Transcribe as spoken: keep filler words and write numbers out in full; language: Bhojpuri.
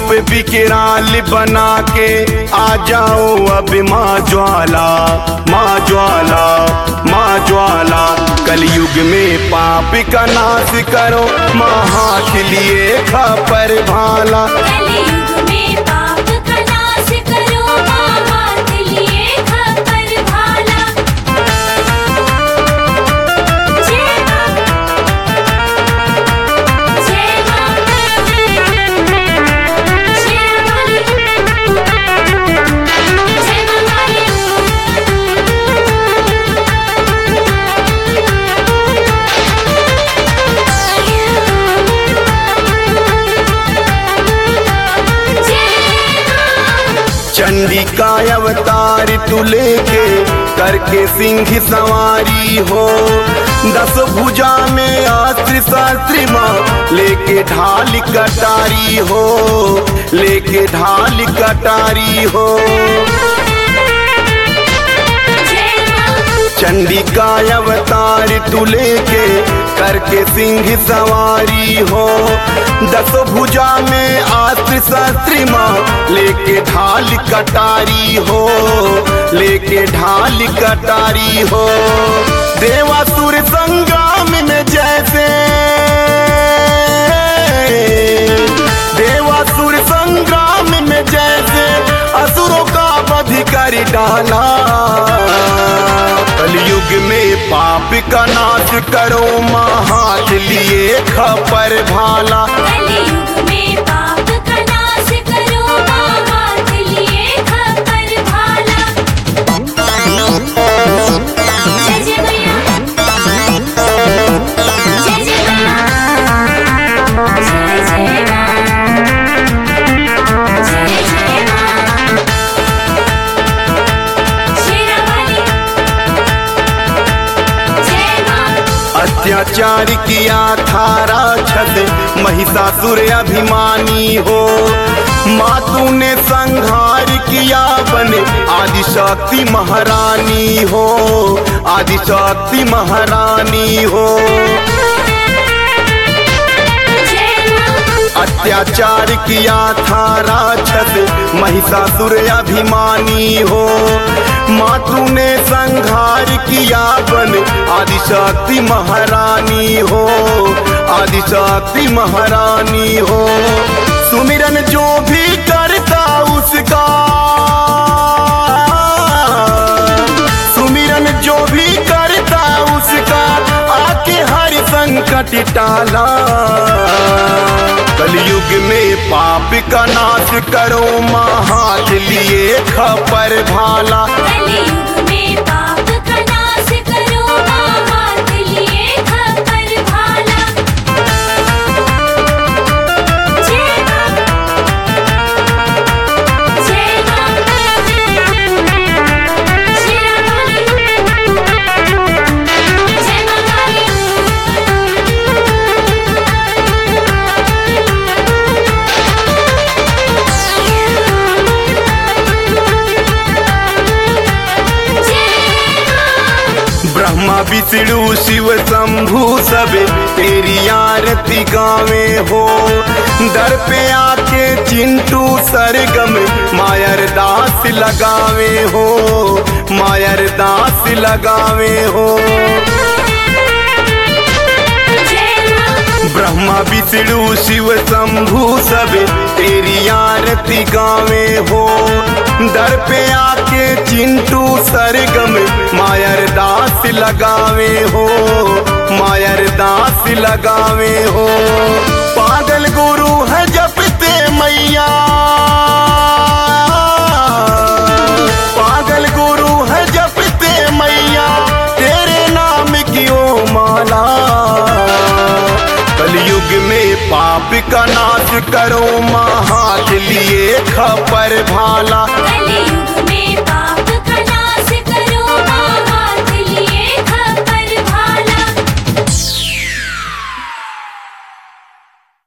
रूप विकराल बना के आ जाओ अब माँ ज्वाला, माँ ज्वाला, माँ ज्वाला। कलयुग में पाप का नाश करो, माँ हाथ लिए खपर भाला। कलयुग में पाप का नाश करो, माँ हाथ लिए खपर भाला। जय माँ, जय माँ, जय माँ, जय चंडिका अवतार तू लेके करके सिंह सवारी हो। दस भुजा में अस्त्र शस्त्र माँ लेके ढाल कटारी हो, लेके ढाल कटारी हो। चंडिका अवतार तू लेके करके सिंह सवारी हो। दस भुजा में अस्त्र शस्त्र माँ लेके ढाल कटारी हो, लेके ढाल कटारी हो। देवासुर संग्राम में जैसे, देवासुर संग्राम में जैसे असुरों का वध कर डाला। कलयुग में पाप का नाश करो, माँ हाथ लिए खपर भाला। कलयुग में पाप का नाश करो, माँ हाथ लिए खपर भाला। जय जय मैया, जय जय मैया, जय जय माँ, जय जय माँ। शेरा वाली, जय माँ। अत्याचार किया था राक्षस महिषासुर अभिमानी हो। माँ तूने संहार किया बने आदिशक्ति महारानी हो, आदिशक्ति महारानी हो। अत्याचार किया था राक्षस महिषासुर अभिमानी हो। माँ तूने संहार किया बन आदिशक्ति महारानी हो, आदिशक्ति महारानी हो। सुमिरन जो भी करता उसका, सुमिरन जो भी करता उसका आके हर संकट टाला। कलयुग में पाप का नाश करो, माँ हाथ लिए खपर भाला। कलयुग में पाप का नाश करो, माँ हाथ लिए खपर भाला। जय माँ, जय माँ, शेरा वाली, जय माँ काली। ब्रह्मा विष्णु शिव शंभु सब तेरी आरती गावे हो। दर पे आके चिंटू सरगम मायर दास लगावे हो, मायर दास लगावे हो। ब्रह्मा विष्णु शिव शंभु सब तेरी आरती गावे हो। दर पे आके चिंटू सरगम मायर दास लगावे हो, मायर दास लगावे हो। पागल गुरु है जपते मैया, पागल गुरु है जपते मैया तेरे नाम की ओ माला। कलयुग में पाप का नाश करो, माँ हाथ लिए खपर भाला। कलयुग में पाप